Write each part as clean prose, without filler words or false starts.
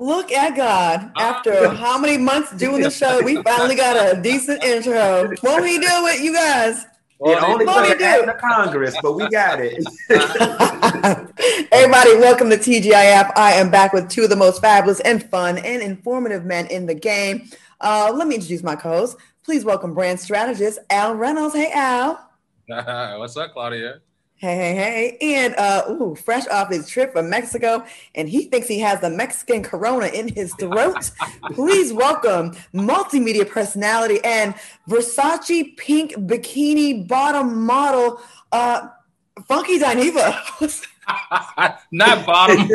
Look at God. After how many months doing the show, we finally got a decent intro. Won't he do it, you guys? It only took an act of Congress, but we got it. Everybody, welcome to TGIF. I am back with two of the most fabulous and fun and informative men in the game. Let me introduce my co-host. Please welcome brand strategist Al Reynolds. Hey, Al. What's up, Claudia? Hey. And fresh off his trip from Mexico, and he thinks he has the Mexican corona in his throat. Please welcome multimedia personality and Versace pink bikini bottom model, Funky Dineva. Not bottom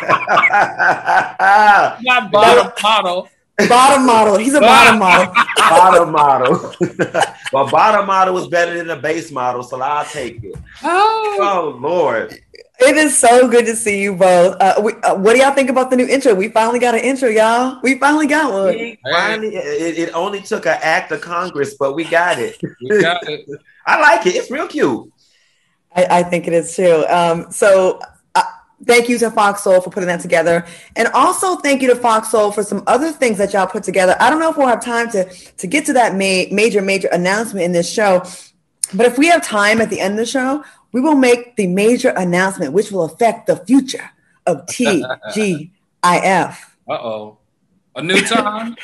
not bottom model. Bottom model. He's a bottom model. Bottom model. Well, bottom model is better than a base model, so I'll take it. Oh Lord. It is so good to see you both. What do y'all think about the new intro? We finally got an intro, y'all. We finally got one. It only took an act of Congress, but we got it. We got it. I like it. It's real cute. I think it is too. Thank you to Fox Soul for putting that together. And also thank you to Fox Soul for some other things that y'all put together. I don't know if we'll have time to get to that major announcement in this show. But if we have time at the end of the show, we will make the major announcement, which will affect the future of TGIF. Uh-oh. A new time?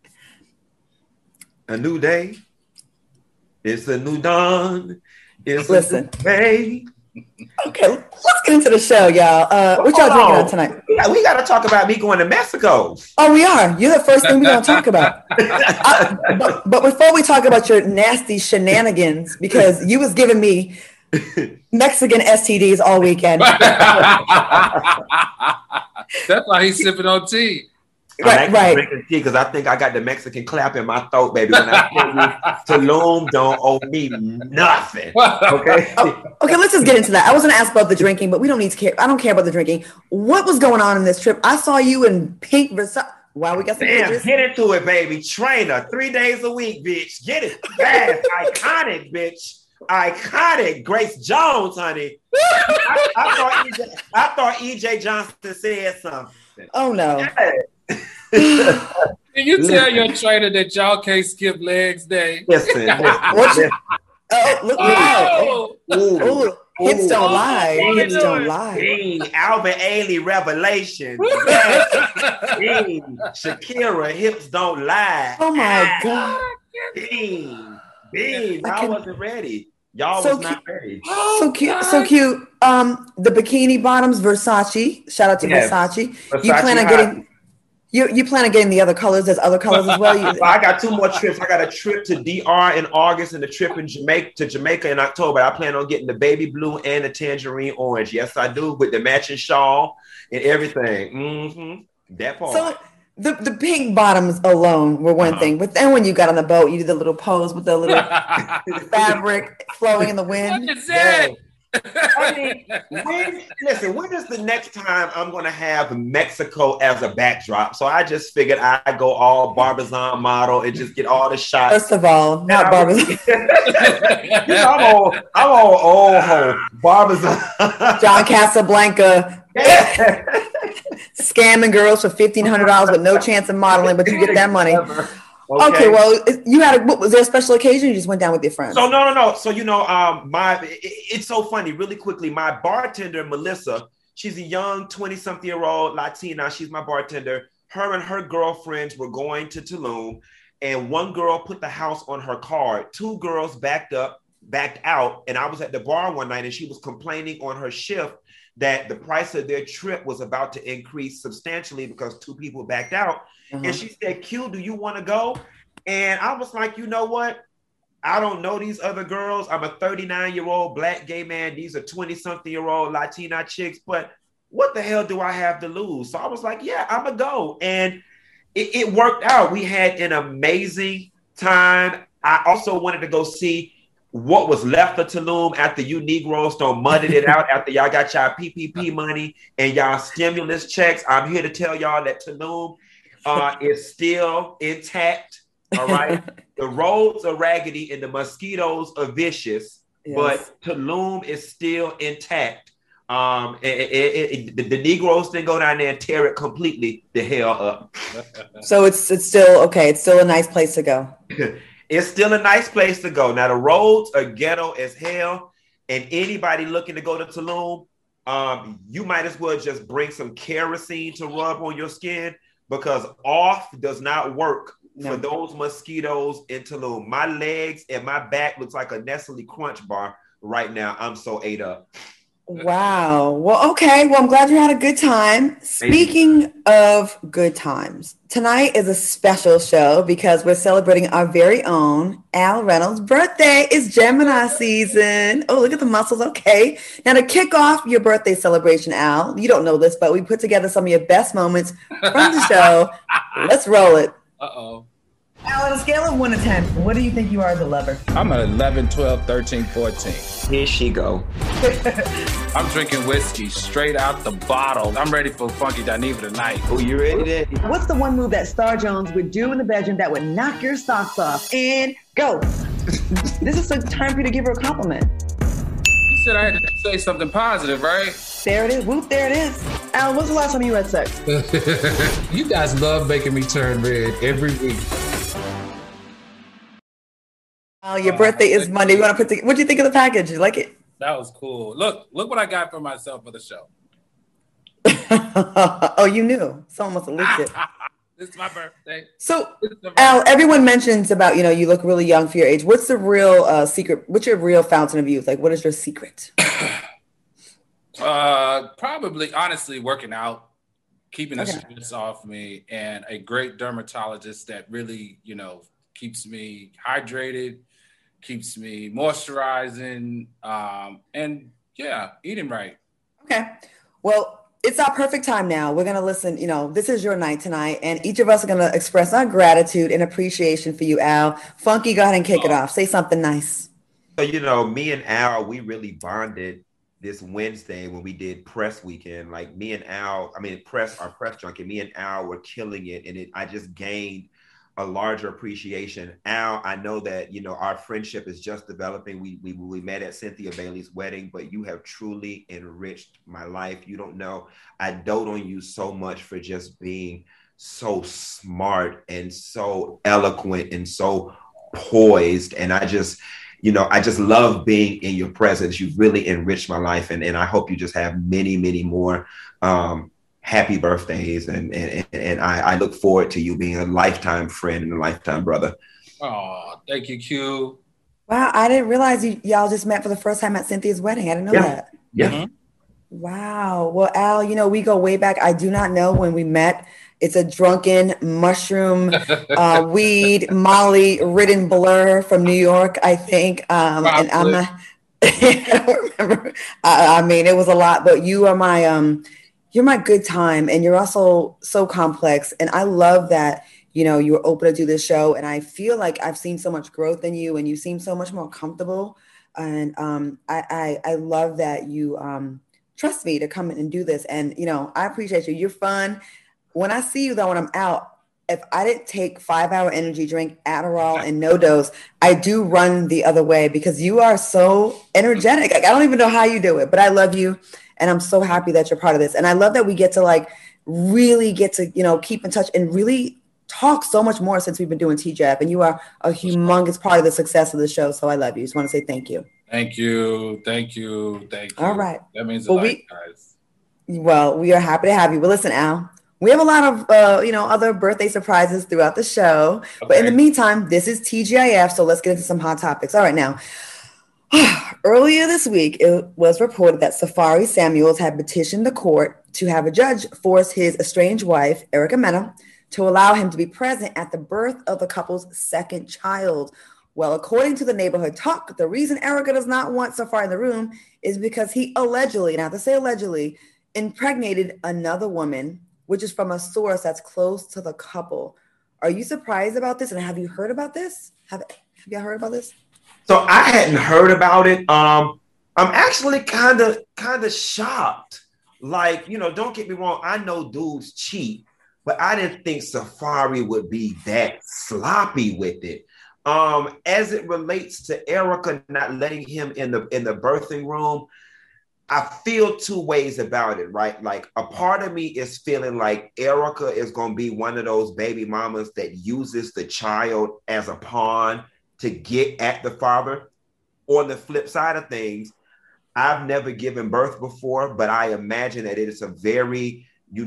A new day. It's a new dawn. It's Listen. A new day. Okay, let's get into the show, y'all. What y'all drinking on tonight? We got to talk about me going to Mexico. Oh, we are. You're the first thing we're going to talk about. But before we talk about your nasty shenanigans, because you was giving me Mexican STDs all weekend. That's why he's sipping on tea. Right. Drinking tea because I think I got the Mexican clap in my throat, baby. When I tell you, Tulum don't owe me nothing. Okay. Okay, let's just get into that. I was going to ask about the drinking, but we don't need to care. I don't care about the drinking. What was going on in this trip? I saw you in pink Versace. Wow, we got some pictures. Get into it, baby. Trainer, 3 days a week, bitch. Get it fast. Iconic, bitch. Iconic. Grace Jones, honey. I thought EJ Johnson said something. Oh, no. Yeah. Can you tell your trainer that y'all can't skip legs day? Listen. Look. Hips don't lie. Hips don't lie. Alvin Ailey Revelation. Shakira, hips don't lie. Oh my God. Bean. I wasn't ready. Y'all was not ready. So cute. So cute. The bikini bottoms, Versace. Shout out to Versace. You plan on getting... You plan on getting the other colors? There's other colors as well? I got 2 more trips. I got a trip to DR in August and a trip in Jamaica in October. I plan on getting the baby blue and the tangerine orange. Yes, I do, with the matching shawl and everything. Mm-hmm. That part. So the pink bottoms alone were one thing, but then when you got on the boat, you did the little pose with the little fabric flowing in the wind. What is that? I mean, when is the next time I'm going to have Mexico as a backdrop? So I just figured I'd go all Barbizon model and just get all the shots. First of all, not Barbizon. I'm all old Barbizon. John Casablanca. Scamming girls for $1,500 with no chance of modeling, but you get that money. Okay, well, was there a special occasion? You just went down with your friends? So no. So it's so funny. Really quickly, my bartender Melissa, she's a young 20-something-year-old Latina. She's my bartender. Her and her girlfriends were going to Tulum, and one girl put the house on her card. 2 girls backed out, and I was at the bar one night, and she was complaining on her shift that the price of their trip was about to increase substantially because 2 people backed out. Mm-hmm. And she said, Q, do you want to go? And I was like, you know what? I don't know these other girls. I'm a 39-year-old black gay man. These are 20-something-year-old Latina chicks. But what the hell do I have to lose? So I was like, yeah, I'm going to go. And it worked out. We had an amazing time. I also wanted to go see what was left of Tulum after you Negroes don't muddied it out after y'all got y'all PPP money and y'all stimulus checks. I'm here to tell y'all that Tulum is still intact. All right. The roads are raggedy and the mosquitoes are vicious, but Tulum is still intact. The Negroes didn't go down there and tear it completely the hell up. So it's still okay. It's still a nice place to go. It's still a nice place to go. Now the roads are ghetto as hell, and anybody looking to go to Tulum, you might as well just bring some kerosene to rub on your skin, because off does not work for those mosquitoes in Tulum. My legs and my back looks like a Nestle Crunch bar right now. I'm so ate up. Wow. Well, okay. Well, I'm glad you had a good time. Speaking of good times, tonight is a special show because we're celebrating our very own Al Reynolds' birthday. It's Gemini season. Oh, look at the muscles. Okay. Now, to kick off your birthday celebration, Al, you don't know this, but we put together some of your best moments from the show. Let's roll it. Uh-oh. Al, on a scale of 1 to 10, what do you think you are as a lover? I'm at 11, 12, 13, 14. Here she go. I'm drinking whiskey straight out the bottle. I'm ready for Funky Dineva tonight. Oh, you ready then? What's the one move that Star Jones would do in the bedroom that would knock your socks off? And go. This is the time for you to give her a compliment. You said I had to say something positive, right? There it is. Whoop, there it is. Al, when's the last time you had sex? You guys love making me turn red every week. Oh, your birthday is Monday. You want to what'd you think of the package? You like it? That was cool. Look what I got for myself for the show. Oh, you knew. Someone must have leaked it. This is my birthday. So, Al, everyone mentions about, you look really young for your age. What's the real secret? What's your real fountain of youth? Like, what is your secret? Probably, honestly, working out, keeping the stress off me, and a great dermatologist that really, keeps me hydrated, keeps me moisturizing, and eating right. Okay. Well, it's our perfect time now. We're going to listen, this is your night tonight, and each of us are going to express our gratitude and appreciation for you, Al. Funky, go ahead and kick it off. Say something nice. So, me and Al, we really bonded this Wednesday when we did press weekend. Like me and Al, our press junket, me and Al were killing it, and I just gained a larger appreciation. Al, I know that, our friendship is just developing. We met at Cynthia Bailey's wedding, but you have truly enriched my life. You don't know. I dote on you so much for just being so smart and so eloquent and so poised. And I just love being in your presence. You've really enriched my life. And I hope you just have many, many more happy birthdays, and I look forward to you being a lifetime friend and a lifetime brother. Oh, thank you, Q. Wow, I didn't realize y'all just met for the first time at Cynthia's wedding. I didn't know that. Yeah. Mm-hmm. Wow. Well, Al, we go way back. I do not know when we met. It's a drunken mushroom, weed, Molly-ridden blur from New York, I think. And I'm not. I don't remember. It was a lot, but you are you're my good time, and you're also so complex. And I love that, you were open to do this show. And I feel like I've seen so much growth in you, and you seem so much more comfortable. And I love that you trust me to come in and do this. And, I appreciate you. You're fun. When I see you, though, when I'm out, if I didn't take 5-hour energy drink, Adderall, and no dose, I do run the other way because you are so energetic. Like, I don't even know how you do it, but I love you. And I'm so happy that you're part of this. And I love that we get to really get to, keep in touch and really talk so much more since we've been doing TJAP. And you are a humongous part of the success of the show. So I love you. Just want to say thank you. Thank you. Thank you. Thank you. All right. That means a lot, guys. Well, we are happy to have you. But listen, Al, we have a lot of, other birthday surprises throughout the show. Okay. But in the meantime, this is TGIF. So let's get into some hot topics. All right, now. Earlier this week, it was reported that Safari Samuels had petitioned the court to have a judge force his estranged wife, Erica Mena, to allow him to be present at the birth of the couple's second child. Well, according to the Neighborhood Talk, the reason Erica does not want Safari in the room is because he allegedly, and I have to say allegedly, impregnated another woman, which is from a source that's close to the couple. Are you surprised about this? And have you heard about this? Have you heard about this? So I hadn't heard about it. I'm actually kind of shocked. Like, don't get me wrong. I know dudes cheat, but I didn't think Safari would be that sloppy with it. As it relates to Erica not letting him in the birthing room, I feel two ways about it, right? Like a part of me is feeling like Erica is going to be one of those baby mamas that uses the child as a pawn to get at the father. On the flip side of things, I've never given birth before, but I imagine that it is a very,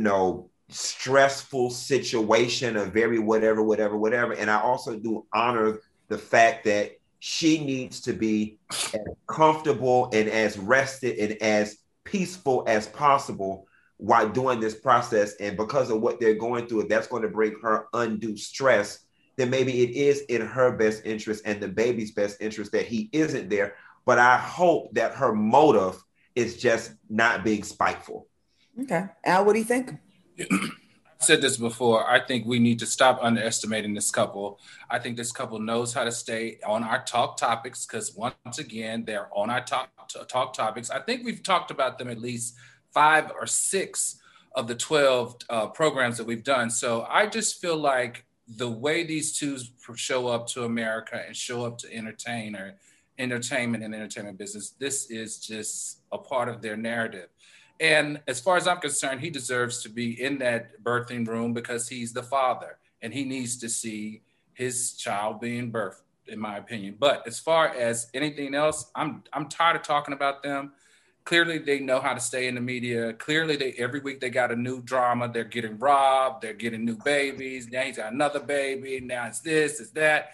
stressful situation, a very whatever. And I also do honor the fact that she needs to be as comfortable and as rested and as peaceful as possible while doing this process. And because of what they're going through, if that's going to bring her undue stress, then maybe it is in her best interest and the baby's best interest that he isn't there. But I hope that her motive is just not being spiteful. Okay. Al, what do you think? I've said this before. I think we need to stop underestimating this couple. I think this couple knows how to stay on our talk topics because once again, they're on our talk topics. I think we've talked about them at least 5 or 6 of the 12 programs that we've done. So I just feel like the way these two show up to America and show up to entertainment and entertainment business, this is just a part of their narrative. And as far as I'm concerned, he deserves to be in that birthing room because he's the father and he needs to see his child being birthed, in my opinion. But as far as anything else, I'm tired of talking about them. Clearly, they know how to stay in the media. Clearly, every week they got a new drama. They're getting robbed. They're getting new babies. Now he's got another baby. Now it's this, it's that.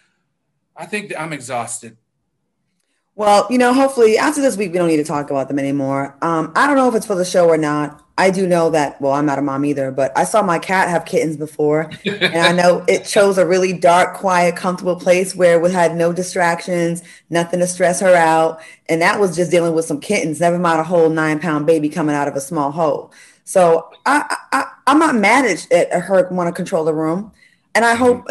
I think I'm exhausted. Well, hopefully after this week, we don't need to talk about them anymore. I don't know if it's for the show or not. I do know that, well, I'm not a mom either, but I saw my cat have kittens before. And I know it chose a really dark, quiet, comfortable place where we had no distractions, nothing to stress her out. And that was just dealing with some kittens, never mind a whole 9-pound baby coming out of a small hole. So I'm not mad at her want to control the room. And I hope,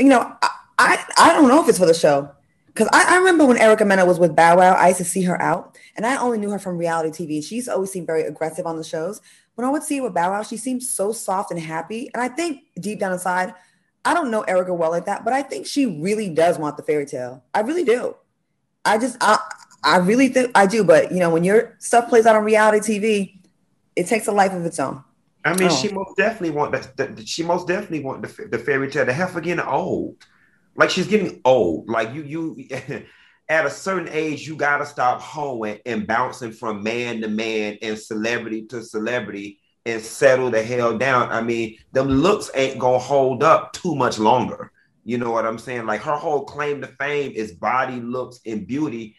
I don't know if it's for the show. Because I remember when Erica Mena was with Bow Wow, I used to see her out. And I only knew her from reality TV. She used to always seem very aggressive on the shows. When I would see her with Bow Wow, she seemed so soft and happy. And I think deep down inside, I don't know Erica well like that, but I think she really does want the fairy tale. I really do. I really think I do. But, when your stuff plays out on reality TV, it takes a life of its own. I mean, she most definitely want the fairy tale. The heifer getting old. Like she's getting old. Like you at a certain age, you gotta stop hoeing and bouncing from man to man and celebrity to celebrity and settle the hell down. I mean, them looks ain't gonna hold up too much longer. You know what I'm saying? Like her whole claim to fame is body, looks, and beauty.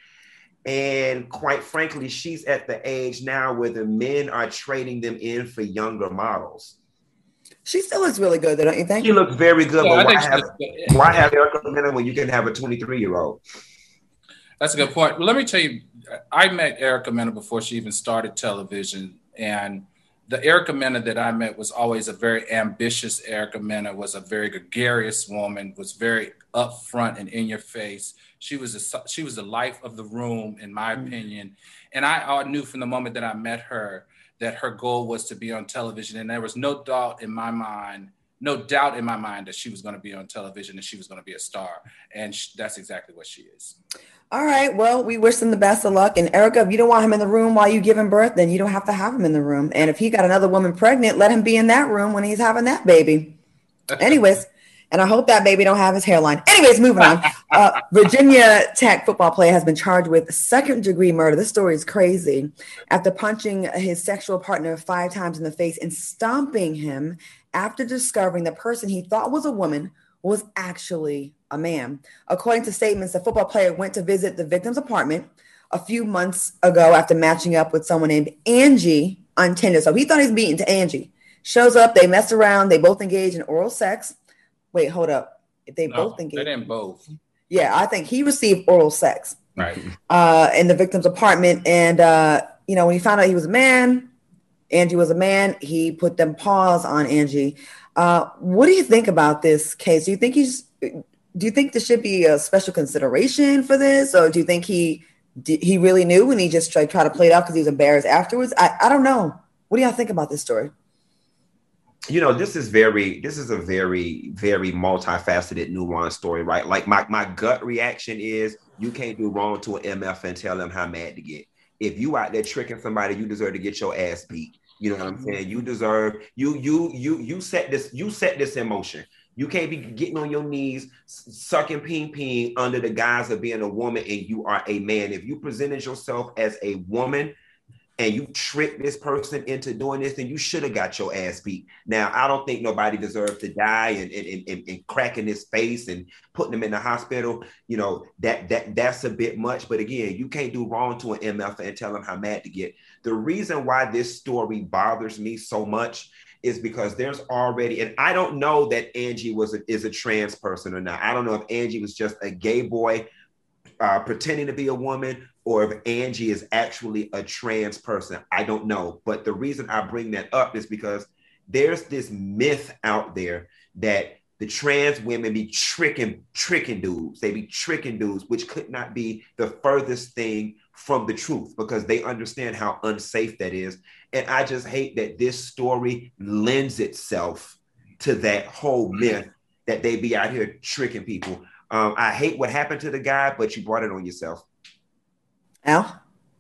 And quite frankly, she's at the age now where the men are trading them in for younger models. She still looks really good, don't you think? She looks very good, yeah, but why have Erica Mena when you can have a 23-year-old? That's a good point. Well, let me tell you, I met Erica Mena before she even started television. And the Erica Mena that I met was always a very ambitious Erica Mena, was a very gregarious woman, was very upfront and in your face. She was the life of the room, in my opinion. And I knew from the moment that I met her that her goal was to be on television. And there was no doubt in my mind that she was going to be on television and she was going to be a star. And that's exactly what she is. All right. Well, we wish them the best of luck. And Erica, if you don't want him in the room while you give him birth, then you don't have to have him in the room. And if he got another woman pregnant, let him be in that room when he's having that baby. Anyways, and I hope that baby don't have his hairline. Anyways, moving on. Virginia Tech football player has been charged with second-degree murder. This story is crazy. After punching his sexual partner 5 times in the face and stomping him after discovering the person he thought was a woman was actually a man. According to statements, the football player went to visit the victim's apartment a few months ago after matching up with someone named Angie on Tinder. So he thought he was beaten to Angie. Shows up, they mess around, they both engage in oral sex. Wait, hold up. If they both engage. They didn't both. Yeah, I think he received oral sex. Right. In the victim's apartment. And, when he found out he was a man, Angie was a man, he put them paws on Angie. What do you think about this case? Do you think there should be a special consideration for this? Or do you think he really knew and he just tried to play it out because he was embarrassed afterwards? I don't know. What do y'all think about this story? This is a very, very multifaceted, nuanced story, right? Like my gut reaction is you can't do wrong to an MF and tell him how mad to get. if you out there tricking somebody, you deserve to get your ass beat. You know what I'm saying? You deserve you set this in motion. You can't be getting on your knees, sucking peen under the guise of being a woman and you are a man. If you presented yourself as a woman and you tricked this person into doing this, then you should have got your ass beat. Now, I don't think nobody deserves to die and cracking his face and putting him in the hospital. You know, that's a bit much. But again, you can't do wrong to an MF and tell him how mad to get. The reason why this story bothers me so much is because there's already, and I don't know that Angie is a trans person or not. I don't know if Angie was just a gay boy pretending to be a woman, or if Angie is actually a trans person. I don't know. But the reason I bring that up is because there's this myth out there that the trans women be tricking dudes. They be tricking dudes, which could not be the furthest thing from the truth, because they understand how unsafe that is. And I just hate that this story lends itself to that whole myth that they be out here tricking people. I hate what happened to the guy, but you brought it on yourself. Al?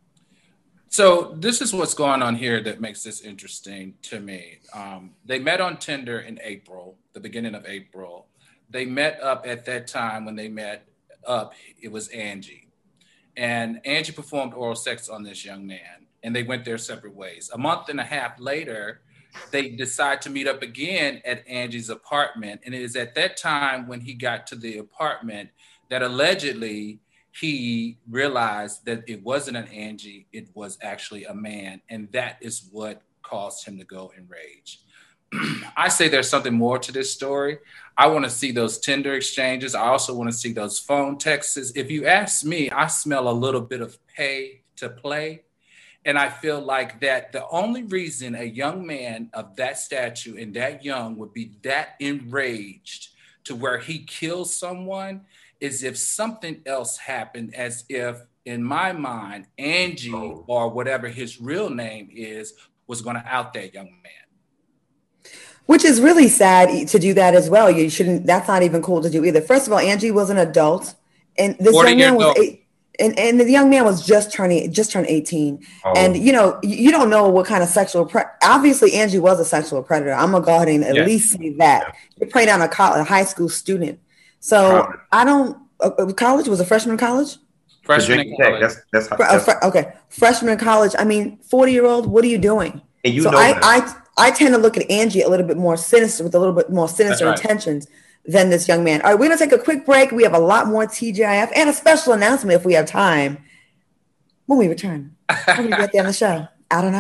So this is what's going on here that makes this interesting to me. They met on Tinder in April, the beginning of April. They met up at that time. When they met up, it was Angie. And Angie performed oral sex on this young man, and they went their separate ways. A month and a half later, they decide to meet up again at Angie's apartment. And it is at that time, when he got to the apartment, that allegedly he realized that it wasn't an Angie, it was actually a man. And that is what caused him to go enraged. I say there's something more to this story. I want to see those Tinder exchanges. I also want to see those phone texts. If you ask me, I smell a little bit of pay to play. And I feel like that the only reason a young man of that stature and that young would be that enraged to where he kills someone is if something else happened, as if, in my mind, Angie or whatever his real name is, was going to out that young man. Which is really sad to do that as well. You shouldn't, that's not even cool to do either. First of all, Angie was an adult, and this young man was and the young man was just turned 18. Oh. And you know, you don't know what kind of sexual obviously Angie was a sexual predator. I'm gonna go ahead and at least say that. You're preying on a high school student. So I don't college was a freshman in college? Freshman in college. That's okay. Freshman in college. I mean, 40-year-old, what are you doing? And you so know I tend to look at Angie a little bit more sinister, with a little bit more sinister intentions than this young man. All right, we're going to take a quick break. We have a lot more TGIF and a special announcement if we have time when we return. When we get there on the show. I don't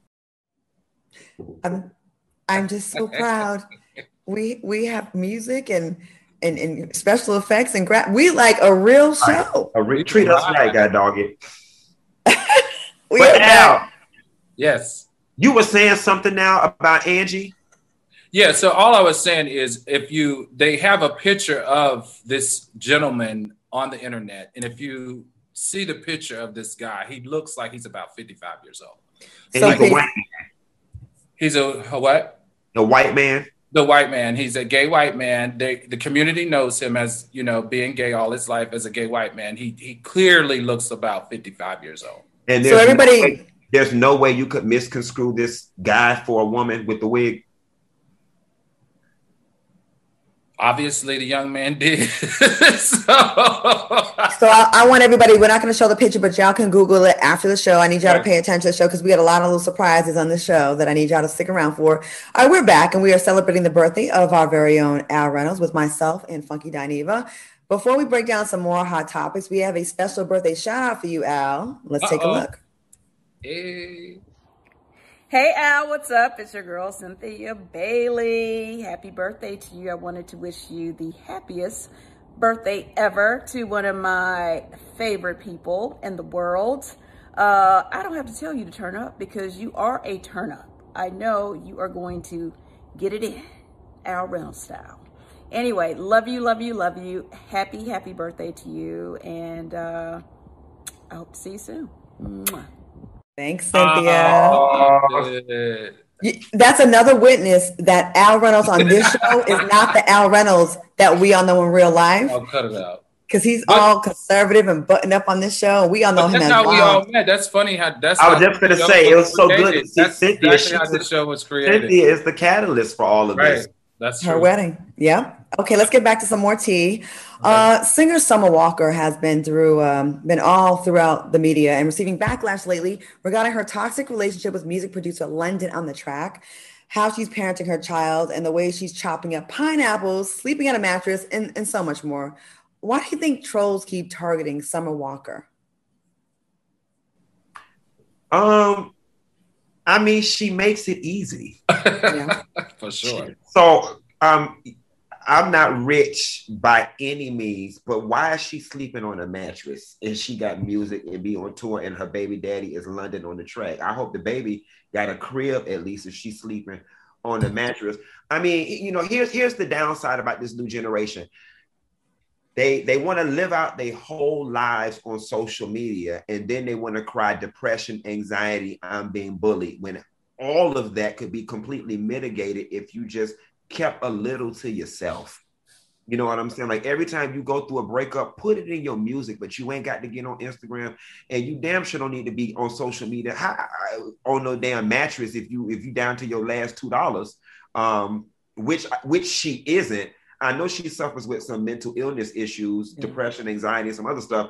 know. I'm just so proud. We have music and special effects and we like a real show. Treat us right, God dog it. But Al, yes. You were saying something now about Angie? Yeah, so all I was saying is they have a picture of this gentleman on the internet, and if you see the picture of this guy, he looks like he's about 55 years old. And so he's a white man. He's a what? A white man? The white man. He's a gay white man. The community knows him as, you know, being gay all his life as a gay white man. He clearly looks about 55 years old. And so everybody... There's no way you could misconstrue this guy for a woman with the wig. Obviously, the young man did. So I want everybody, we're not going to show the picture, but y'all can Google it after the show. I need y'all to pay attention to the show because we got a lot of little surprises on the show that I need y'all to stick around for. All right, we're back and we are celebrating the birthday of our very own Al Reynolds with myself and Funky Dineva. Before we break down some more hot topics, we have a special birthday shout out for you, Al. Let's take a look. Hey Al, what's up? It's your girl Cynthia Bailey. Happy birthday to you. I wanted to wish you the happiest birthday ever to one of my favorite people in the world. I don't have to tell you to turn up because you are a turn up. I know you are going to get it in, Al Reynolds style. Anyway, love you, love you, love you. Happy birthday to you. And I hope to see you soon. Mwah. Thanks, Cynthia. That's another witness that Al Reynolds on this show is not the Al Reynolds that we all know in real life. I'll cut it out. because he's all conservative and buttoned up on this show. We all know him that's as how we all Lon. met. That's funny how that's. I was just going to say, it was so good to see That's Cynthia. exactly how the show was created. Cynthia is the catalyst for all of this. That's her true. wedding. Yeah. Okay, let's get back to some more tea. Singer Summer Walker has been all throughout the media and receiving backlash lately regarding her toxic relationship with music producer London on the Track, how she's parenting her child, and the way she's chopping up pineapples, sleeping on a mattress, and so much more. Why do you think trolls keep targeting Summer Walker? I mean, she makes it easy. Yeah. For sure. So, I'm not rich by any means, but why is she sleeping on a mattress and she got music and be on tour and her baby daddy is London on the Track? I hope the baby got a crib at least if she's sleeping on the mattress. I mean, here's the downside about this new generation. They want to live out their whole lives on social media, and then they want to cry depression, anxiety, I'm being bullied, when all of that could be completely mitigated if you just kept a little to yourself. You know what I'm saying? Like every time you go through a breakup, put it in your music, but you ain't got to get on Instagram, and you damn sure don't need to be on social media on no damn mattress if you down to your last $2, which she isn't. I know she suffers with some mental illness issues, depression, anxiety, and some other stuff.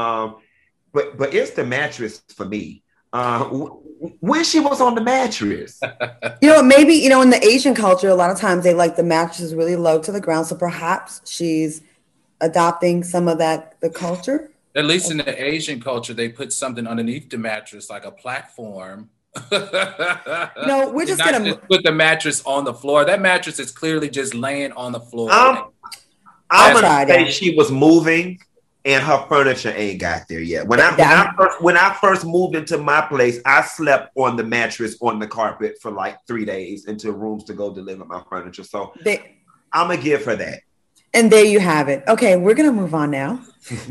But it's the mattress for me. When she was on the mattress. Maybe, in the Asian culture, a lot of times they like the mattresses really low to the ground. So perhaps she's adopting some of the culture. At least in the Asian culture, they put something underneath the mattress, like a platform. We're just going to put the mattress on the floor. That mattress is clearly just laying on the floor. I'm going to say she was moving and her furniture ain't got there yet. When I first moved into my place, I slept on the mattress on the carpet for like 3 days until rooms to go deliver my furniture. So I'm going to give her that. And there you have it. Okay, we're going to move on now.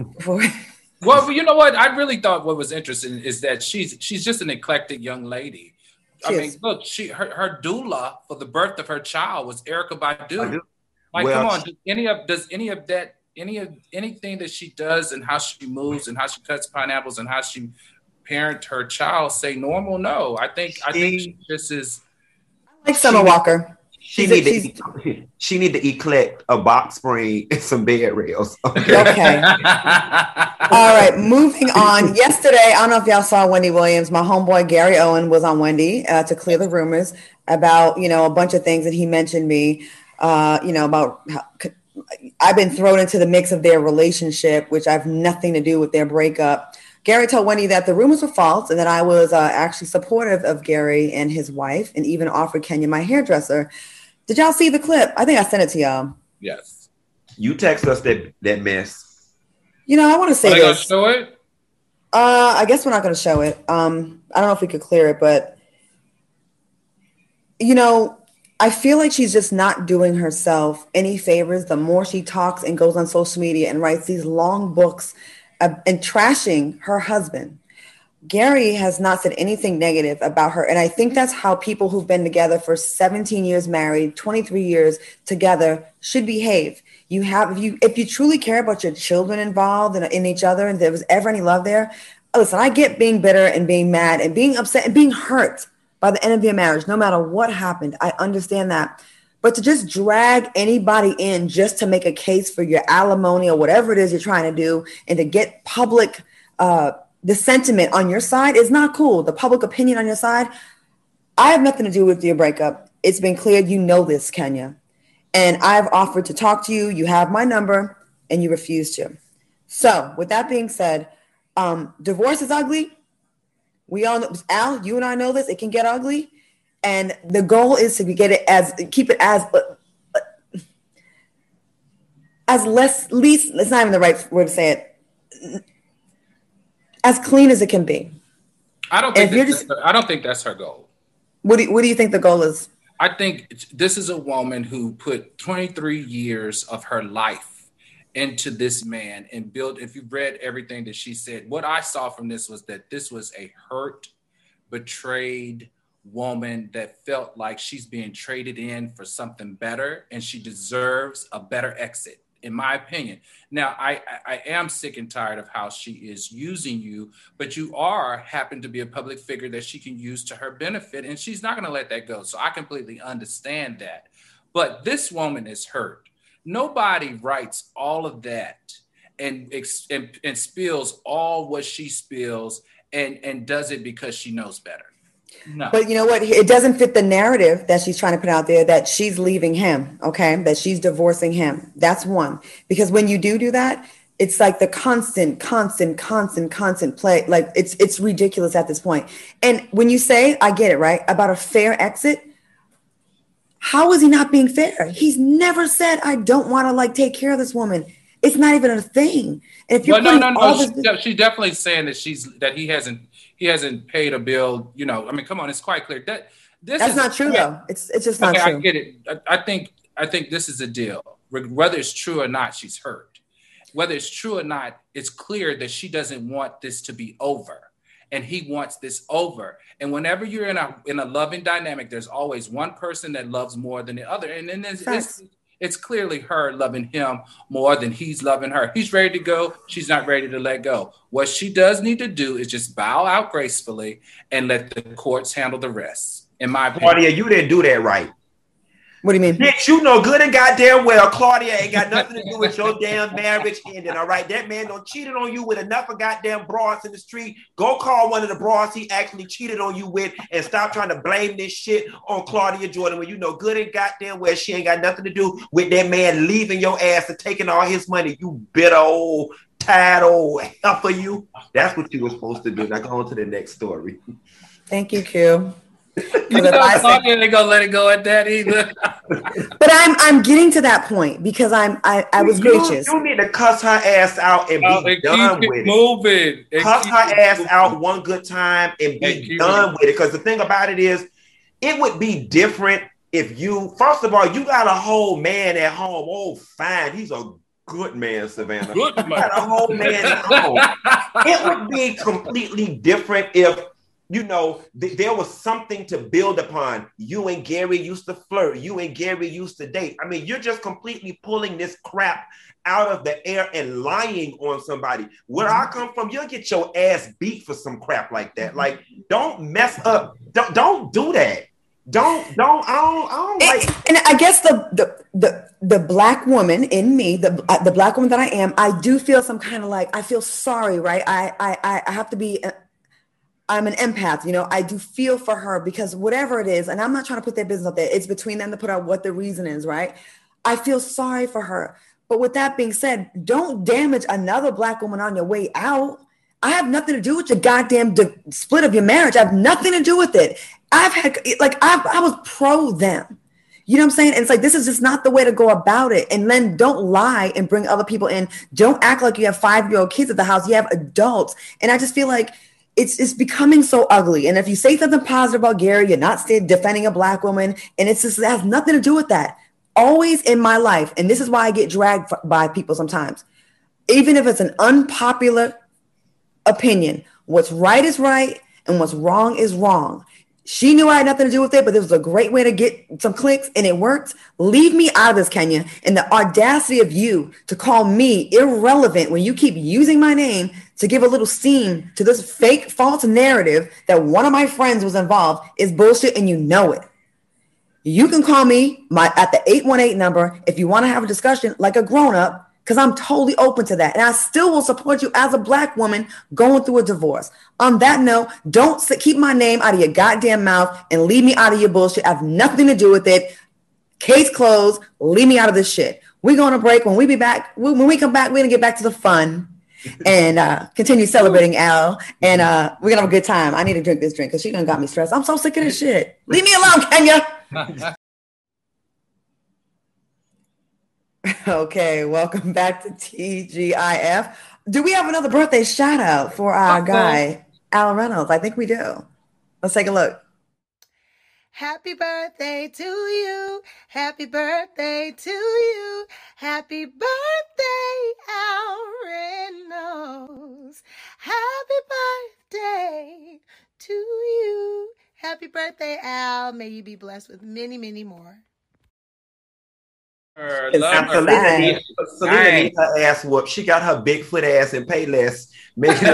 Well, you know what? I really thought what was interesting is that she's just an eclectic young lady. I mean, look, her doula for the birth of her child was Erykah Badu. Like, come on, does anything that she does and how she moves and how she cuts pineapples and how she parent her child say normal? No, I think she just is. I like Summer Walker. She need to eclect a box spring and some bed rails. Okay. All right. Moving on. Yesterday, I don't know if y'all saw Wendy Williams. My homeboy Gary Owen was on Wendy to clear the rumors about a bunch of things that he mentioned me. About how I've been thrown into the mix of their relationship, which I have nothing to do with their breakup. Gary told Wendy that the rumors were false and that I was actually supportive of Gary and his wife, and even offered Kenya, my hairdresser. Did y'all see the clip? I think I sent it to y'all. Yes. You text us that mess. I want to say this. Show it? I guess we're not going to show it. I don't know if we could clear it, but I feel like she's just not doing herself any favors the more she talks and goes on social media and writes these long books and trashing her husband. Gary has not said anything negative about her. And I think that's how people who've been together for 17 years married, 23 years together should behave. If you truly care about your children involved in each other and there was ever any love there, listen, I get being bitter and being mad and being upset and being hurt by the end of your marriage, no matter what happened. I understand that. But to just drag anybody in just to make a case for your alimony or whatever it is you're trying to do and to get public the sentiment on your side is not cool. The public opinion on your side, I have nothing to do with your breakup. It's been cleared. You know this, Kenya. And I've offered to talk to you. You have my number and you refuse to. So with that being said, divorce is ugly. We all know, Al, you and I know this. It can get ugly. And the goal is to keep it as least, it's not even the right word to say it, as clean as it can be. I don't think that's her goal. What do you think the goal is? I think this is a woman who put 23 years of her life into this man and built. If you've read everything that she said, what I saw from this was that this was a hurt, betrayed woman that felt like she's being traded in for something better and she deserves a better exit. in my opinion. Now, I am sick and tired of how she is using you, but you happen to be a public figure that she can use to her benefit, and she's not going to let that go. So I completely understand that. But this woman is hurt. Nobody writes all of that and spills all what she spills and does it because she knows better. No. But you know what? It doesn't fit the narrative that she's trying to put out there that she's leaving him, okay? That she's divorcing him. That's one. Because when you do that, it's like the constant play. Like it's ridiculous at this point. And when you say, I get it, right? About a fair exit, how is he not being fair? He's never said, I don't want to like take care of this woman. It's not even a thing. And if you're no. She's definitely saying that he hasn't paid a bill. You know, I mean, come on, it's quite clear that that's not true though. It's just not true. I get it. I think this is a deal. Whether it's true or not, she's hurt. Whether it's true or not, it's clear that she doesn't want this to be over, and he wants this over. And whenever you're in a loving dynamic, there's always one person that loves more than the other, and then it's clearly her loving him more than he's loving her. He's ready to go. She's not ready to let go. What she does need to do is just bow out gracefully and let the courts handle the rest. In my opinion. Claudia, you didn't do that right. What do you mean? Bitch, you know good and goddamn well Claudia ain't got nothing to do with your damn marriage ending, all right? That man done cheated on you with enough of goddamn broads in the street. Go call one of the broads he actually cheated on you with and stop trying to blame this shit on Claudia Jordan when you know good and goddamn well she ain't got nothing to do with that man leaving your ass and taking all his money, you bitter old, tired old heifer you. That's what you were supposed to do. Now go on to the next story. Thank you, Q. You know, Claudia ain't gonna let it go at that either. But I'm getting to that point because I was gracious. You need to cuss her ass out and be done with it. Cuss her ass out one good time and be done with it. Because the thing about it is, it would be different if you, first of all, you got a whole man at home. Oh, fine, he's a good man, Savannah. Good man. You got a whole man at home. It would be completely different if, you know, there was something to build upon. You and Gary used to flirt. You and Gary used to date. I mean, you're just completely pulling this crap out of the air and lying on somebody. Where I come from, you'll get your ass beat for some crap like that. Like, don't mess up. Don't do that. I don't like. And I guess the black woman in me, the black woman that I am, I do feel some kind of like, I feel sorry, right? I have to be. I'm an empath, you know, I do feel for her because whatever it is, and I'm not trying to put their business up there, it's between them to put out what the reason is, right? I feel sorry for her. But with that being said, don't damage another black woman on your way out. I have nothing to do with your goddamn split of your marriage. I have nothing to do with it. I was pro them. You know what I'm saying? And it's like, this is just not the way to go about it. And then don't lie and bring other people in. Don't act like you have 5-year-old kids at the house. You have adults. And I just feel like, it's becoming so ugly. And if you say something positive about Gary, you're not defending a black woman. And it has nothing to do with that. Always in my life, and this is why I get dragged by people sometimes, even if it's an unpopular opinion, what's right is right and what's wrong is wrong. She knew I had nothing to do with it, but it was a great way to get some clicks and it worked. Leave me out of this, Kenya. And the audacity of you to call me irrelevant when you keep using my name to give a little steam to this fake, false narrative that one of my friends was involved is bullshit and you know it. You can call me at the 818 number if you want to have a discussion like a grown-up, because I'm totally open to that. And I still will support you as a black woman going through a divorce. On that note, don't keep my name out of your goddamn mouth and leave me out of your bullshit. I have nothing to do with it. Case closed. Leave me out of this shit. We're going to break. When we come back, we're going to get back to the fun and continue celebrating Al. And we're going to have a good time. I need to drink this drink because she done got me stressed. I'm so sick of this shit. Leave me alone, Kenya. Okay, welcome back to TGIF. Do we have another birthday shout out for our guy, Al Reynolds? I think we do. Let's take a look. Happy birthday to you. Happy birthday to you. Happy birthday, Al Reynolds. Happy birthday to you. Happy birthday, Al. May you be blessed with many, many more. Love her. Selena needs her ass whooped. She got her Bigfoot ass in Payless making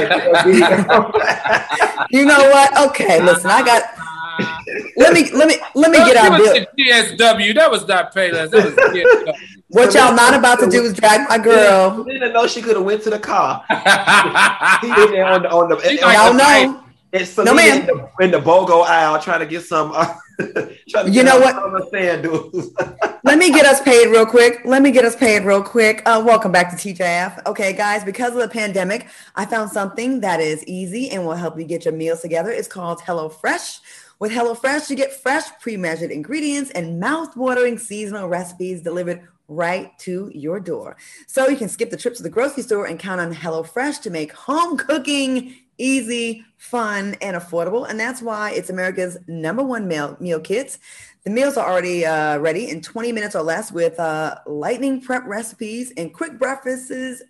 it. You know what? Okay, listen, I got. Let me get our bill. GSW. That was not Payless. That was GSW. What y'all not about to do is drag my girl. Selena know she could have went to the car. He in there on the. Y'all know. It's no, man. In the BOGO aisle trying to get some. You know what? Sand dudes. Let me get us paid real quick. Welcome back to TJF. Okay, guys, because of the pandemic, I found something that is easy and will help you get your meals together. It's called HelloFresh. With HelloFresh, you get fresh, pre-measured ingredients and mouth-watering seasonal recipes delivered right to your door. So you can skip the trip to the grocery store and count on HelloFresh to make home cooking easy, fun, and affordable. And that's why it's America's #1 meal kits. The meals are already ready in 20 minutes or less with lightning prep recipes and quick breakfasts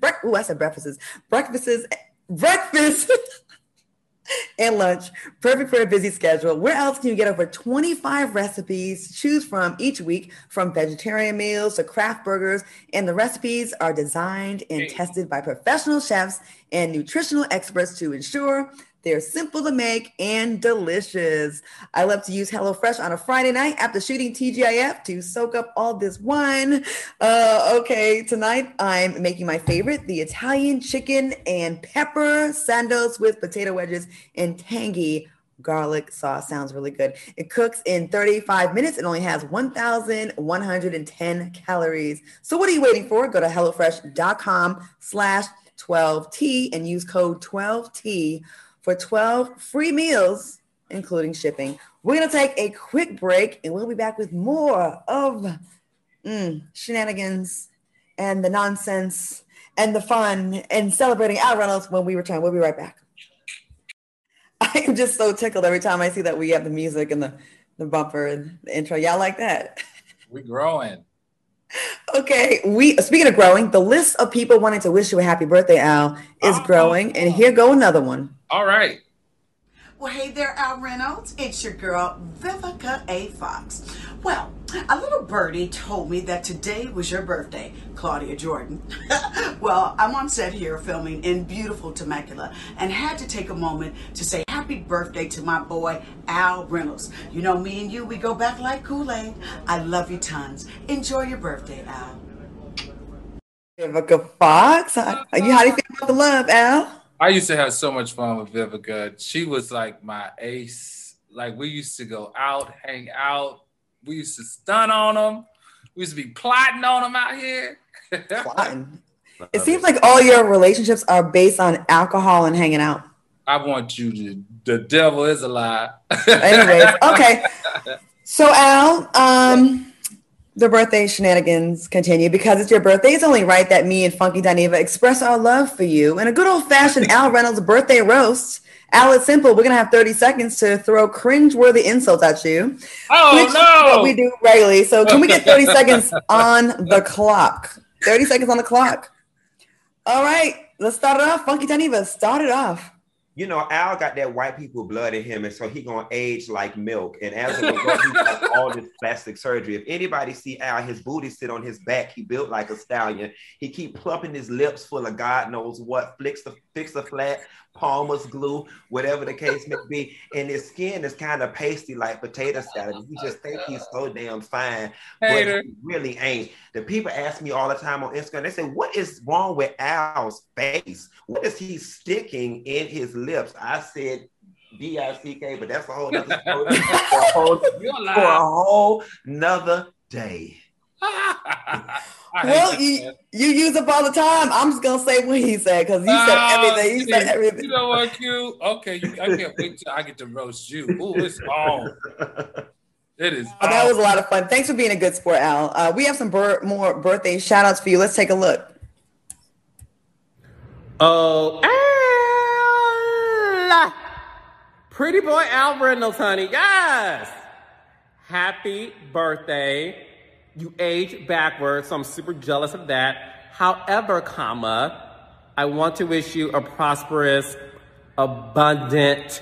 and lunch, perfect for a busy schedule. Where else can you get over 25 recipes to choose from each week, from vegetarian meals to craft burgers? And the recipes are designed and tested by professional chefs and nutritional experts to ensure they're simple to make and delicious. I love to use HelloFresh on a Friday night after shooting TGIF to soak up all this wine. Okay, tonight I'm making my favorite, the Italian chicken and pepper sandals with potato wedges and tangy garlic sauce. Sounds really good. It cooks in 35 minutes and only has 1,110 calories. So what are you waiting for? Go to HelloFresh.com/12T and use code 12T for 12 free meals, including shipping. We're going to take a quick break, and we'll be back with more of shenanigans and the nonsense and the fun and celebrating Al Reynolds when we return. We'll be right back. I am just so tickled every time I see that we have the music and the bumper and the intro. Y'all like that? We growing. Okay, speaking of growing, the list of people wanting to wish you a happy birthday, Al, is growing, and here go another one. All right. Well, hey there, Al Reynolds. It's your girl, Vivica A. Fox. Well, a little birdie told me that today was your birthday, Claudia Jordan. Well, I'm on set here filming in beautiful Temecula and had to take a moment to say happy birthday to my boy, Al Reynolds. You know, me and you, we go back like Kool-Aid. I love you tons. Enjoy your birthday, Al. Vivica Fox, how do you feel about the love, Al? I used to have so much fun with Vivica. She was like my ace. Like, we used to go out, hang out. We used to stun on them. We used to be plotting on them out here. Plotting. It seems like all your relationships are based on alcohol and hanging out. I want you to, the devil is a lie. Anyways, okay. So, Al, the birthday shenanigans continue. Because it's your birthday, it's only right that me and Funky Dineva express our love for you in a good old-fashioned Al Reynolds birthday roast. Al, it's simple. We're going to have 30 seconds to throw cringe-worthy insults at you. Oh, which no! is what we do regularly. So can we get 30 seconds on the clock? 30 seconds on the clock. All right. Let's start it off. Funky Dineva, start it off. You know, Al got that white people blood in him, and so he gonna age like milk. And as a result, he got all this plastic surgery. If anybody see Al, his booty sit on his back. He built like a stallion. He keep plumping his lips full of God knows what, fix the flat, Palmer's glue, whatever the case may be. And his skin is kind of pasty like potato salad. You just think he's so damn fine, Hater. but he really ain't. The people ask me all the time on Instagram, they say, what is wrong with Al's face? What is he sticking in his lips? I said DICK, but that's a whole nother story for a whole nother day. Well, you use up all the time. I'm just gonna say what he said because you said everything. You said everything. You know what, Q? Okay, I can't wait till I get to roast you. Ooh, it's on. It is. That was a lot of fun. Thanks for being a good sport, Al. We have some more birthday shout outs for you. Let's take a look. Oh, Al! Pretty boy Al Reynolds, honey. Yes! Happy birthday. You age backwards, so I'm super jealous of that. However, I want to wish you a prosperous, abundant,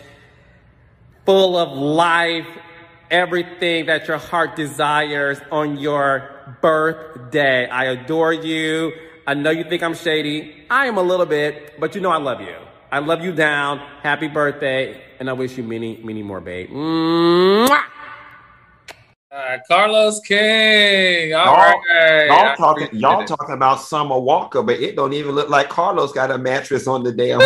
full of life, everything that your heart desires on your birthday. I adore you. I know you think I'm shady. I am a little bit, but you know I love you. I love you down. Happy birthday. And I wish you many, many more, babe. Mwah! Carlos King. All right. Y'all talking about Summer Walker, but it don't even look like Carlos got a mattress on the damn. Like,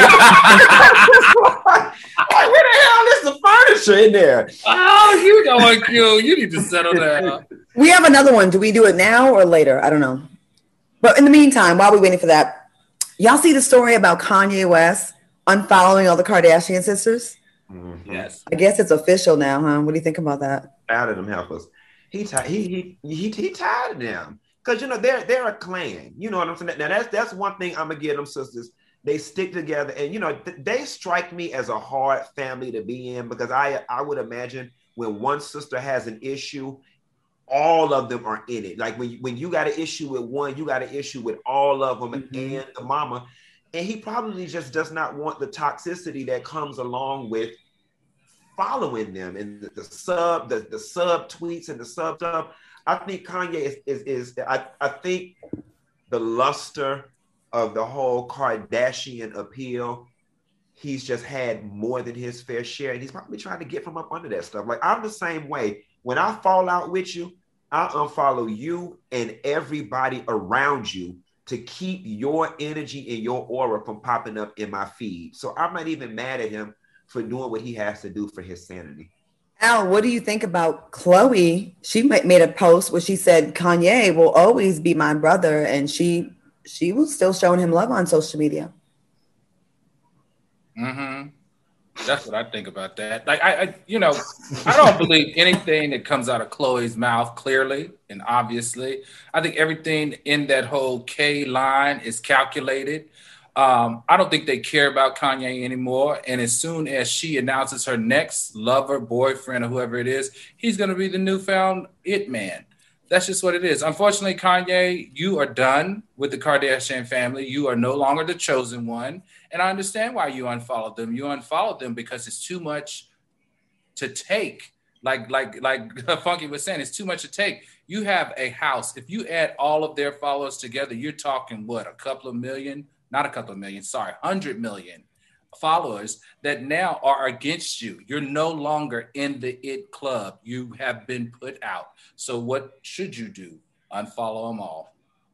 where the hell is the furniture in there? Oh, you going cute. You need to settle down. We have another one. Do we do it now or later? I don't know. But in the meantime, while we're waiting for that, y'all see the story about Kanye West unfollowing all the Kardashian sisters? Mm-hmm. Yes. I guess it's official now, huh? What do you think about that? Out of them helpers. He tired of them. Because, you know, they're a clan. You know what I'm saying? Now, that's one thing I'm going to give them sisters. They stick together. And, you know, they strike me as a hard family to be in, because I would imagine when one sister has an issue, all of them are in it. Like when you got an issue with one, you got an issue with all of them, mm-hmm. and the mama. And he probably just does not want the toxicity that comes along with following them and the sub tweets and the sub stuff. I think Kanye is I think the luster of the whole Kardashian appeal, he's just had more than his fair share, and he's probably trying to get from up under that stuff. Like, I'm the same way. When I fall out with you, I'll unfollow you and everybody around you to keep your energy and your aura from popping up in my feed. So I'm not even mad at him for doing what he has to do for his sanity. Al, what do you think about Chloe? She made a post where she said Kanye will always be my brother, and she was still showing him love on social media. Mm-hmm. That's what I think about that. Like, I don't believe anything that comes out of Chloe's mouth clearly and obviously. I think everything in that whole K line is calculated. I don't think they care about Kanye anymore. And as soon as she announces her next lover, boyfriend, or whoever it is, he's going to be the newfound it man. That's just what it is. Unfortunately, Kanye, you are done with the Kardashian family. You are no longer the chosen one. And I understand why you unfollowed them. You unfollowed them because it's too much to take. Like Funky was saying, it's too much to take. You have a house. If you add all of their followers together, you're talking, what, 100 million followers that now are against you. You're no longer in the it club. You have been put out. So what should you do? Unfollow them all.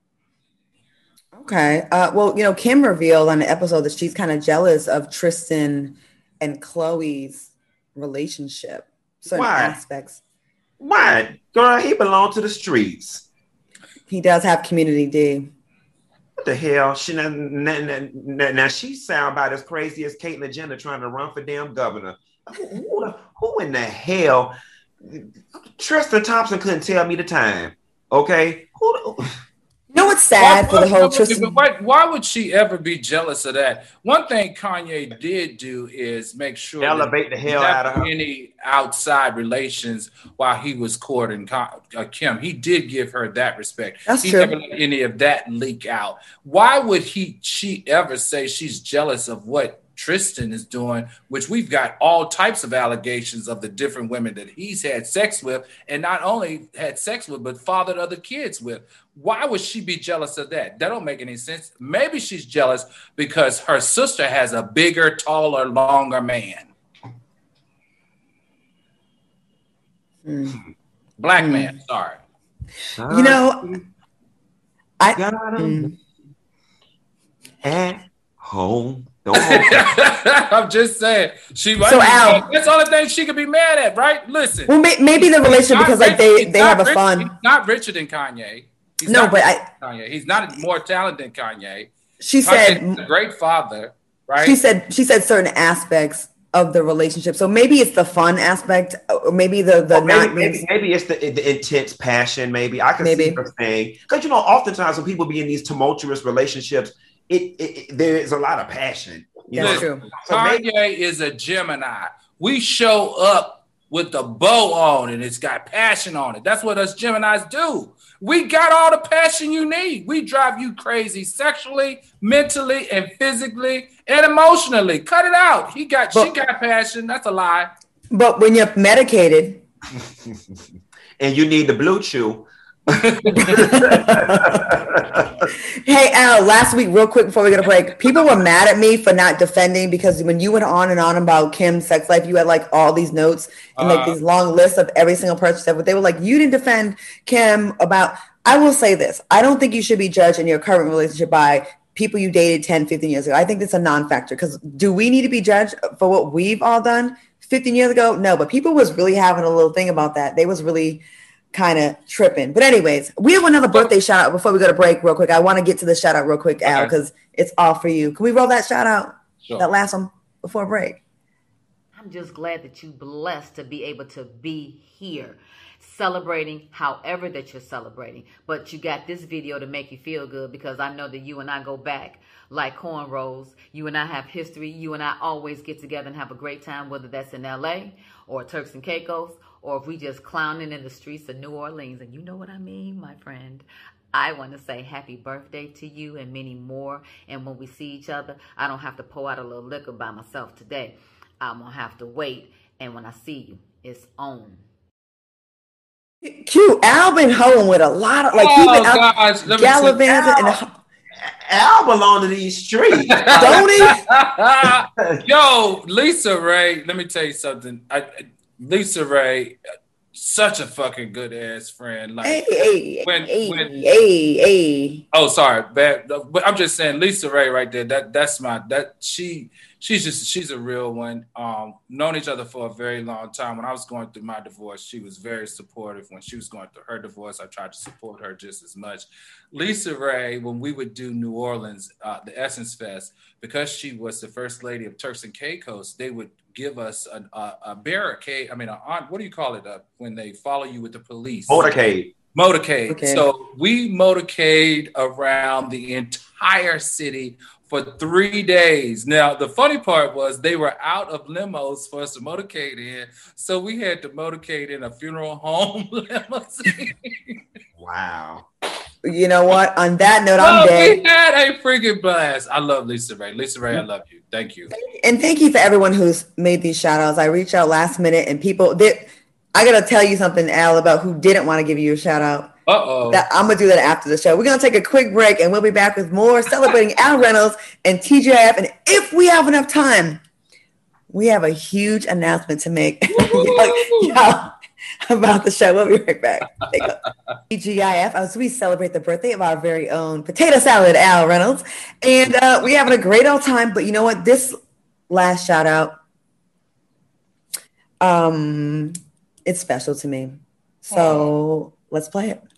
Okay. Well, Kim revealed on the episode that she's kind of jealous of Tristan and Chloe's relationship. Certain aspects. Why? Girl, he belonged to the streets. He does have community D. What the hell? Now she sound about as crazy as Caitlyn Jenner trying to run for damn governor. Who in the hell? Tristan Thompson couldn't tell me the time. Okay? You know what's sad for the whole Tristan? Why would she ever be jealous of that? One thing Kanye did do is make sure elevate the hell out of her. Any outside relations while he was courting Kim. He did give her that respect. That's true. Never let any of that leak out. Why would she ever say she's jealous of what Tristan is doing, which we've got all types of allegations of the different women that he's had sex with, and not only had sex with, but fathered other kids with. Why would she be jealous of that? That don't make any sense. Maybe she's jealous because her sister has a bigger, taller, longer man. Black man, sorry. At home. I'm just saying. She might Al, that's the only thing she could be mad at, right? Listen. Well, maybe the relationship because they have a fun. He's not richer than Kanye. He's Kanye. He's not more talented than Kanye. She said a great father, right? She said certain aspects of the relationship. So maybe it's the fun aspect, or maybe maybe it's the intense passion. Maybe I can see her saying, because oftentimes when people be in these tumultuous relationships, there is a lot of passion. That's true. So Kanye is a Gemini. We show up with the bow on and it's got passion on it. That's what us Geminis do. We got all the passion you need. We drive you crazy sexually, mentally, and physically, and emotionally. Cut it out. She got passion. That's a lie. But when you're medicated and you need the blue chew, Hey, Al, last week, real quick before we get a break, people were mad at me for not defending because when you went on and on about Kim's sex life, you had like all these notes and like these long lists of every single person. But they were like, you didn't defend Kim about. I will say this. I don't think you should be judged in your current relationship by people you dated 10, 15 years ago. I think that's a non-factor because do we need to be judged for what we've all done 15 years ago? No, but people was really having a little thing about that. They was really kind of tripping. But anyways, we have another birthday shout out before we go to break real quick. I want to get to the shout out real quick, Al, because it's all for you. Can we roll that shout out? Sure. That last one before break. I'm just glad that you blessed to be able to be here celebrating however that you're celebrating. But you got this video to make you feel good because I know that you and I go back like cornrows. You and I have history. You and I always get together and have a great time, whether that's in LA or Turks and Caicos, or if we just clowning in the streets of New Orleans. And you know what I mean, my friend. I want to say happy birthday to you and many more. And when we see each other, I don't have to pour out a little liquor by myself today. I'm going to have to wait. And when I see you, it's on. Cute. Al been hoeing with a lot of like he been out gallivanting. Al belong to these streets, don't he? Yo, Lisa Ray. Let me tell you something. Lisa Ray, such a fucking good ass friend. Like oh, sorry, bad. But I'm just saying, Lisa Ray right there. She's a real one. Known each other for a very long time. When I was going through my divorce, she was very supportive. When she was going through her divorce, I tried to support her just as much. Lisa Ray, when we would do New Orleans, the Essence Fest, because she was the first lady of Turks and Caicos, they would give us a barricade. I mean, what do you call it? When they follow you with the police? Motorcade. Okay. So we motorcade around the entire city for 3 days. Now, the funny part was they were out of limos for us to motorcade in, so we had to motorcade in a funeral home limousine. Wow. You know what? On that note, I'm dead. We had a freaking blast. I love Lisa Ray. Lisa Ray, I love you. Thank you. And thank you for everyone who's made these shout outs. I reached out last minute and people did. I got to tell you something, Al, about who didn't want to give you a shout out. I'm going to do that after the show. We're going to take a quick break and we'll be back with more celebrating Al Reynolds and TGIF. And if we have enough time, we have a huge announcement to make about the show. We'll be right back. TGIF, as we celebrate the birthday of our very own potato salad, Al Reynolds. And we're having a great old time. But you know what? This last shout out, it's special to me. So let's play it.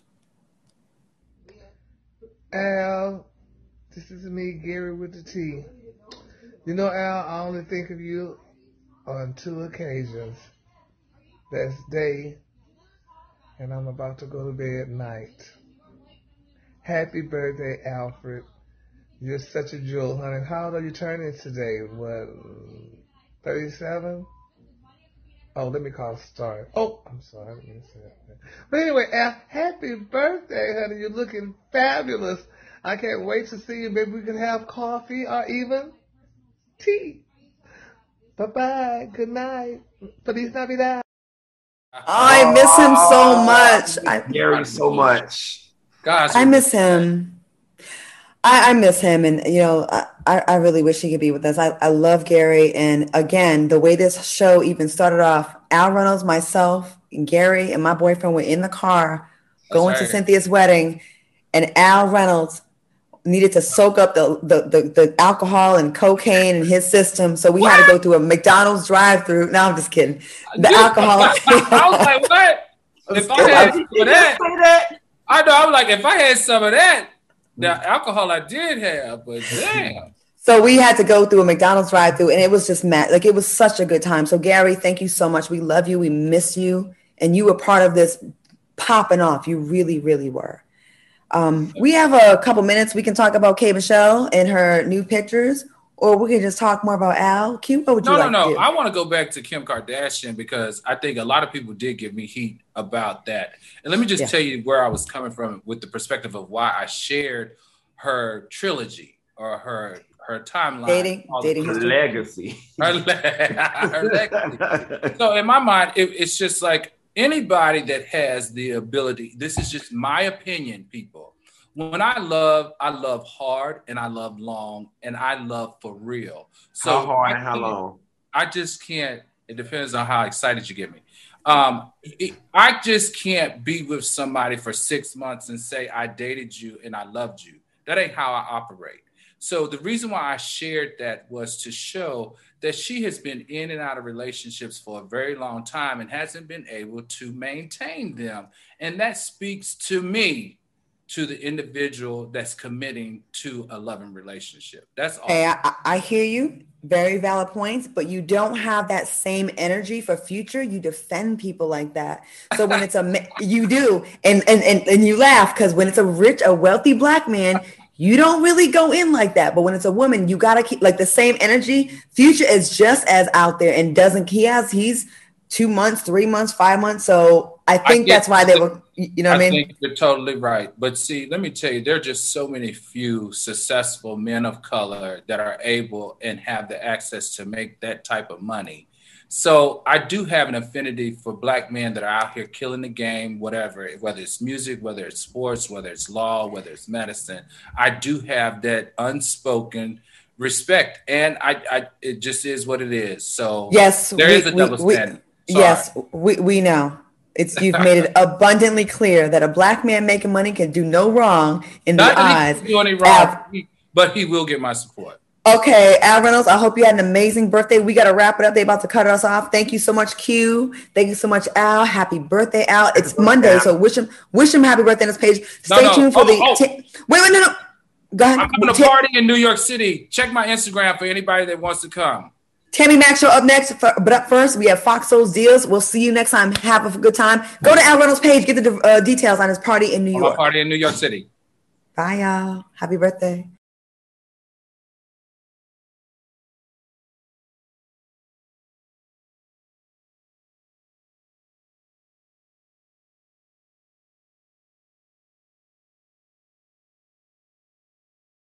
Al, this is me, Gary with the T. You know, Al, I only think of you on 2 occasions. That's day, and I'm about to go to bed night. Happy birthday, Alfred. You're such a jewel, honey. How old are you turning today? What, 37? Oh, let me call Star. Oh, I'm sorry. I didn't mean to say that. But anyway, Al, happy birthday, honey. You're looking fabulous. I can't wait to see you. Maybe we can have coffee or even tea. Bye-bye. Good night. Feliz Navidad. I miss him so much. Gary so much. Gosh, I miss him. I miss him, and you know, I really wish he could be with us. I love Gary, and again, the way this show even started off, Al Reynolds, myself, and Gary, and my boyfriend were in the car going to Cynthia's wedding, and Al Reynolds needed to soak up the alcohol and cocaine in his system, so we had to go through a McDonald's drive-through. No, I'm just kidding. The alcohol. I was like, what? If I had some of that, I know. I'm like, if I had some of that. Now, alcohol I did have, but damn. So we had to go through a McDonald's drive-through, and it was just mad. Like, it was such a good time. So, Gary, thank you so much. We love you. We miss you. And you were part of this popping off. You really, really were. We have a couple minutes. We can talk about K. Michelle and her new pictures, or we can just talk more about Al. Q, what would you like to do? I want to go back to Kim Kardashian because I think a lot of people did give me heat about that. And let me just tell you where I was coming from with the perspective of why I shared her trilogy or her timeline. Dating her legacy. Her legacy. So in my mind, it's just like anybody that has the ability, this is just my opinion, people. When I love hard and I love long and I love for real. So how hard and how long? I just can't. It depends on how excited you get me. I just can't be with somebody for 6 months and say I dated you and I loved you. That ain't how I operate. So the reason why I shared that was to show that she has been in and out of relationships for a very long time and hasn't been able to maintain them. And that speaks to me, to the individual that's committing to a loving relationship. That's all. Hey, I hear you. Very valid points, but you don't have that same energy for future. You defend people like that. So when it's you do, and you laugh because when it's a wealthy Black man, you don't really go in like that. But when it's a woman, you got to keep like the same energy. Future is just as out there and he's 2 months, 3 months, 5 months. So I think that's why they were, you know what I mean? I think you're totally right. But see, let me tell you, there are just so many few successful men of color that are able and have the access to make that type of money. So I do have an affinity for Black men that are out here killing the game, whatever, whether it's music, whether it's sports, whether it's law, whether it's medicine. I do have that unspoken respect, and it just is what it is. So yes, there is a double standard. Yes, we know. You've made it abundantly clear that a Black man making money can do no wrong in the eyes. Not do any wrong, but he will get my support. Okay, Al Reynolds, I hope you had an amazing birthday. We got to wrap it up. They're about to cut us off. Thank you so much, Q. Thank you so much, Al. Happy birthday, Al. It's Monday, so wish him happy birthday on this page. Stay tuned for wait, no. Go ahead. I'm having a party in New York City. Check my Instagram for anybody that wants to come. Tammy Mack Show up next, but up first, we have Fox Soul's Deals. We'll see you next time. Have a good time. Go to Al Reynolds' page. Get the details on his party in New York. Party in New York City. Bye, y'all. Happy birthday.